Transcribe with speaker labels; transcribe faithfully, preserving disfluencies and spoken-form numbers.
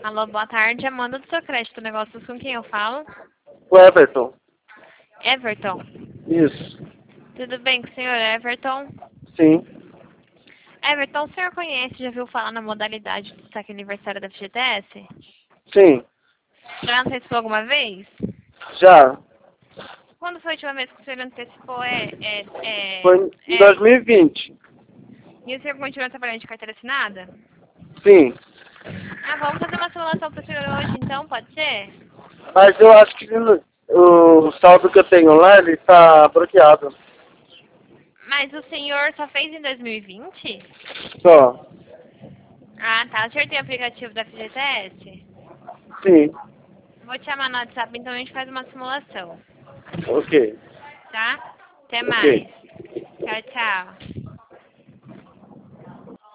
Speaker 1: Alô, boa tarde. Amanda do seu crédito. Negócios com quem eu falo?
Speaker 2: O Everton.
Speaker 1: Everton.
Speaker 2: Isso.
Speaker 1: Tudo bem com o senhor Everton?
Speaker 2: Sim.
Speaker 1: Everton, o senhor conhece, já viu falar na modalidade do destaque aniversário da F G T S?
Speaker 2: Sim.
Speaker 1: Já antecipou alguma vez?
Speaker 2: Já.
Speaker 1: Quando foi a última vez que o senhor antecipou? É, é, é,
Speaker 2: Foi em
Speaker 1: é...
Speaker 2: dois mil e vinte.
Speaker 1: E o senhor continua trabalhando de carteira assinada?
Speaker 2: Sim.
Speaker 1: Ah, vamos fazer uma simulação para o senhor hoje, então, pode ser?
Speaker 2: Mas eu acho que o saldo que eu tenho lá, ele está bloqueado.
Speaker 1: Mas o senhor só fez em dois mil e vinte?
Speaker 2: Só.
Speaker 1: Ah, tá. O senhor tem aplicativo da F G T S?
Speaker 2: Sim.
Speaker 1: Vou te chamar no WhatsApp, então a gente faz uma simulação,
Speaker 2: Ok.
Speaker 1: tá? Até
Speaker 2: Ok.
Speaker 1: mais. Tchau, tchau.